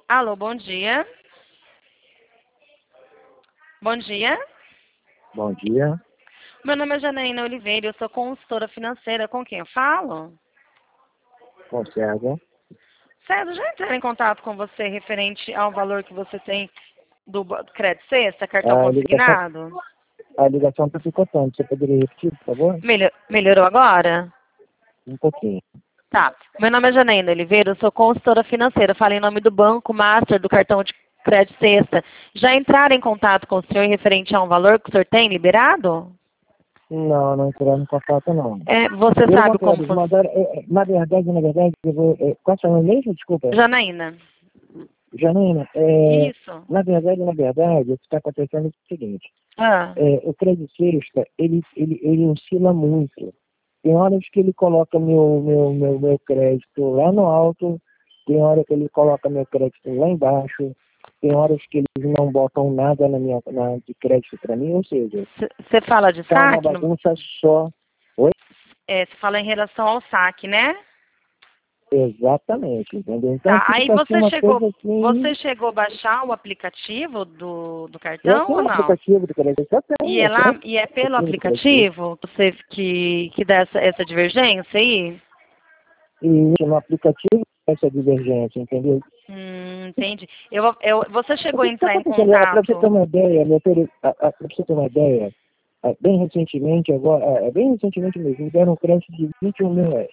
Alô, bom dia. Bom dia. Bom dia. Meu nome é Janaína Oliveira, eu sou consultora financeira. Com quem eu falo? Conserva. César, já entraram em contato com você referente ao valor que você tem do Crédito Sexta, cartão consignado? A ligação está picotando. Você poderia repetir, por favor? Melhorou agora? Um pouquinho. Tá. Meu nome é Janaína Oliveira, eu sou consultora financeira. Falo em nome do Banco Master, do cartão de Crédito Sexta. Já entraram em contato com o senhor referente a um valor que o senhor tem liberado? Não entraram em contato, não. Você Pelo sabe como contrário, funciona? mandaram, na verdade, eu vou... qual é o seu nome mesmo? Desculpa. Janaína. Janaína, Isso. na verdade, o que está acontecendo é o seguinte. Ah. O Crédito Sexta, ele oscila muito. Tem horas que ele coloca meu crédito lá no alto, tem hora que ele coloca meu crédito lá embaixo, tem horas que eles não botam nada de crédito para mim, ou seja, Você fala de tá uma saque? bagunça só. Oi? Você fala em relação ao saque, né? Exatamente, entendeu? Então, Tá. Aí fica assim uma coisa assim... você chegou a baixar o aplicativo do Eu cartão tenho ou um não? aplicativo do crédito, eu E tenho, é eu tenho lá, e é pelo um aplicativo. aplicativo você que dá essa divergência aí? E no aplicativo essa divergência, entendeu? Entendi. Você chegou a Para entrar em você ter contato? uma ideia, para você ter uma ideia, bem recentemente, bem recentemente mesmo, me deram um crédito de 21 mil reais.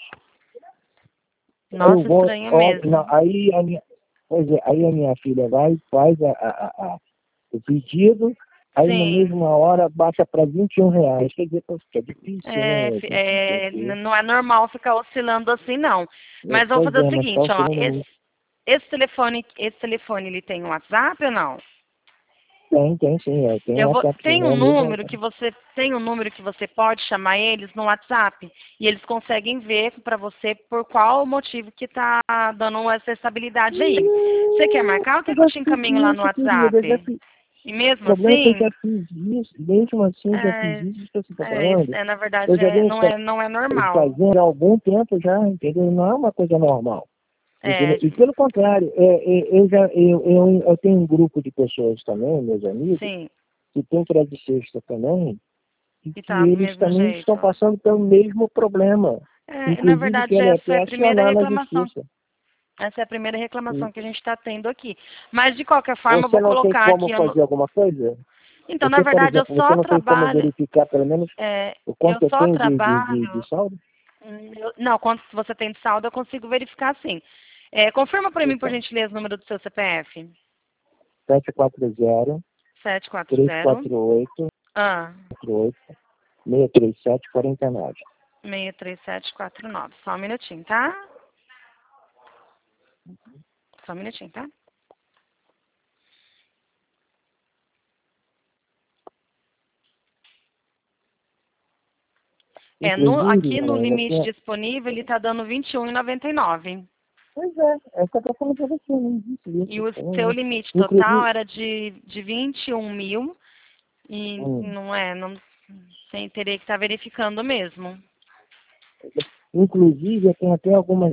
Eu Nossa, vou, estranho mesmo. aí a minha filha vai, faz o pedido, aí na Sim. mesma hora baixa para 21 reais. Quer dizer, fica difícil, né? A gente entender. Não é normal ficar oscilando assim, não. Mas vamos Pois fazer o é, mas está seguinte, ó. oscilando muito. Esse telefone, ele tem um WhatsApp ou não? Tem sim, tem um WhatsApp, sim, Tem é um o mesmo número WhatsApp. que você pode chamar eles no WhatsApp e eles conseguem ver para você por qual motivo que tá dando essa estabilidade aí. Você quer marcar ou quer Eu que eu já te fiz encaminho lá no isso, querida, WhatsApp? E O mesmo problema é que eu assim, já fiz isso, mesmo assim eu já fiz isso que você está falando. na verdade, Eu já venho não é normal. fazendo há algum tempo já, entendeu? Não é uma coisa normal. É, Entendeu? E pelo contrário, eu tenho um grupo de pessoas também, meus amigos, sim, que tem crédito sexta também, e e que tá do eles mesmo também jeito. estão passando pelo mesmo problema. Na Inclusive verdade, querem essa é até a primeira acionar na reclamação. justiça. Essa é a primeira reclamação E que a gente está tendo aqui. Mas, de qualquer forma, eu você vou não tem colocar como aqui. fazer alguma coisa? Então, na Você, por verdade, eu exemplo, você só não tem como trabalho. verificar pelo menos o Eu quanto eu só tenho de trabalho. saldo? Não, quanto você tem de saldo, eu consigo verificar sim. Confirma para mim, por Então, gentileza, o número do seu CPF. 740 740 348 ah, 637 49. 63749. Só um minutinho, tá? Só um minutinho, tá? Aqui Inclusive, no Janaína, limite disponível, ele está dando R$ 21,99. pois é que eu tô falando pra você, não existe E isso. o seu limite total Inclusive, era de 21 mil e hum, não é, não, você teria que estar verificando mesmo. inclusive, eu tenho até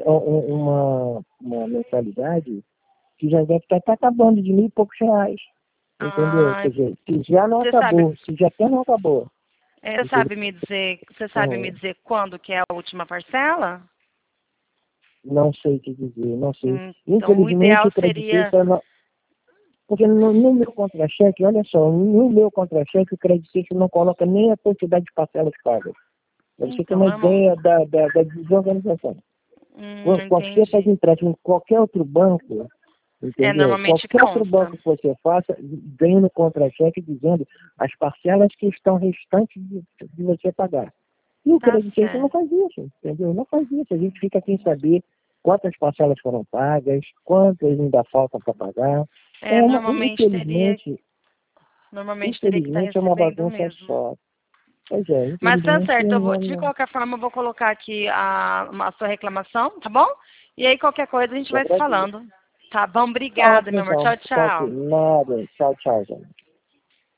uma mensalidade que já deve estar acabando de mil e poucos reais. Entendeu? Ah, Quer dizer, se já não você sabe, acabou, se já até não acabou. Entendeu? você sabe me Hum, dizer quando que é a última parcela? não sei o que dizer, não sei. Então, o Infelizmente, ideal o seria. creditista, porque no meu contra-cheque, olha só, no meu contra-cheque, o creditista não coloca nem a quantidade de parcelas pagas. Para você ter Então, uma ideia da desorganização. Quando você faz entendi. empréstimo em qualquer outro banco, entendeu? Normalmente Qualquer outro consta. banco que você faça, vem no contra-cheque dizendo as parcelas que estão restantes de você pagar. E o Tá creditista não certo. faz isso, entendeu? Não faz isso. A gente fica sem saber quantas parcelas foram pagas, quantas ainda faltam para pagar. Normalmente teria, que estar É uma recebendo bagunça mesmo. só. Pois é, Mas tá infelizmente certo, de não. qualquer forma, eu vou colocar aqui a sua reclamação, tá bom? E aí, qualquer coisa, a gente Eu vai se agradeço. falando. Tá bom? Tá Obrigada, ótimo meu amor. então. Tchau, Tá ok. tchau. Nada. Tchau, tchau, gente.